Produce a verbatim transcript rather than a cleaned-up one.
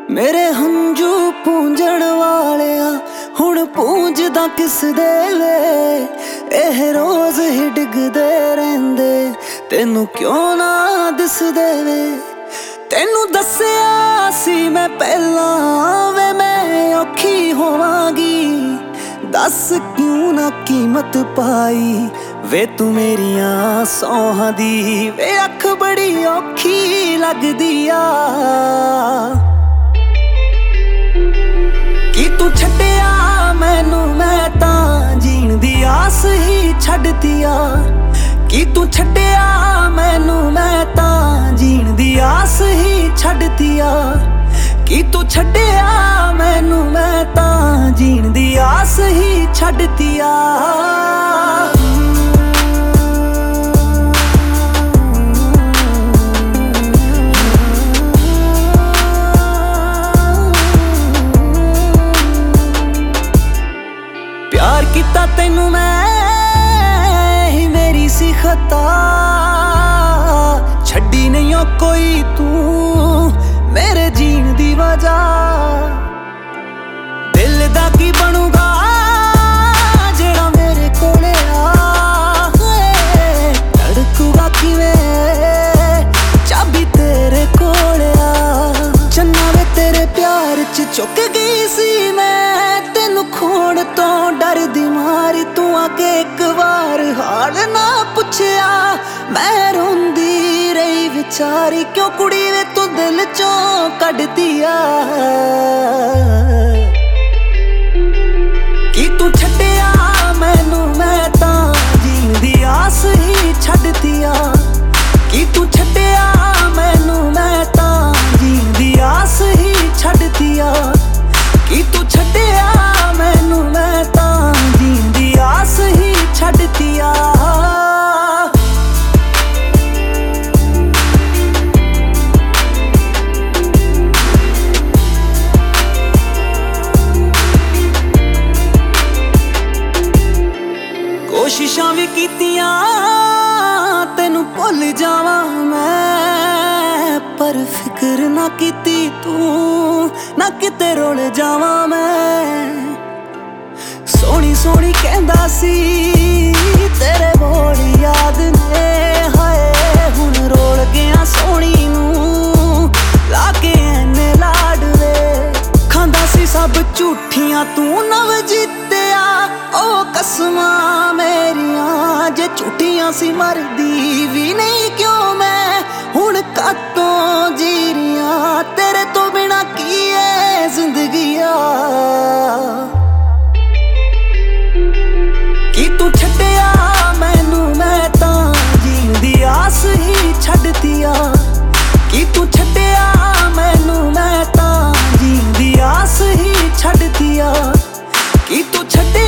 मेरे हंजू पूंजण वालिया हुण पूंजदा किस दे वे। एह रोज ही डिगदे रहिंदे तेनू क्यों ना दिसदे वे। तेनू दस्सिया सी मैं पहला वे मैं औखी होवांगी, दस क्यों ना कीमत पाई वे तू मेरिया सौहां दी। वे अख बड़ी औखी लगदी आ कि तू छड्डिया मैनू मैं तां जीण दी आस ही छड्डती आ। कि तू छड्डिया मैनू मैं तां जीण दी आस ही छड्डती आ। कि तू छड्डिया मैनू मैं तां जीण दी आस ही छड्डती आ। प्यार किता तैनू मैं ही मेरी सी खता, छड्डी नहीं हो कोई तू मेरे जीण दी वजह। दिल दा की बनूगा जेड़ा मेरे कोले आ, धड़कूगा किवें चाबी तेरे कोले आ। चन्ना वे तेरे प्यार च चुक गई सी मैं, तेनू खोण तो डर दी मारी तू आके एक बार हाल ना पुछया। मैं रोंदी रही विचारी क्यों कुड़ी वे तू दिल चों कड्डदी आ। कि तू छड्डिया मैनू मैं तां जीण दी आस ही छड्डती आ। कि तू छड्डिया मैनू मैं तां जीण दी आस ही छड्डती आ। कि तू छड्डिया मैनू मैं तां जीण दी आस ही छड्डती आ। कोशिशां भी कीतियां तेनू भुल जावां मैं, पर फिक्र ना कीती तू ना किते रुल जावां मैं। सोहनी सोहनी कहंदा सी तेरे बोल याद ने, हाय हुण रोल गया सोहनी नू लाके ऐने लाडवे। खांदा सी सब झूठियां तू नव जीतिया ओ कसमां मेरियां, जे झूठियां सी मरदी भी नहीं क्यों मैं हुण कातों जी रियां। तेरे तो बिना की है जिंदगी आ। कि तू छड्डिया मैनू मैं तां जीण दी आस ही छड्डती आ। कि तू छड्डिया मैनू मैं तां जीण दी आस ही छड्डती आ। कि तू छड्डिया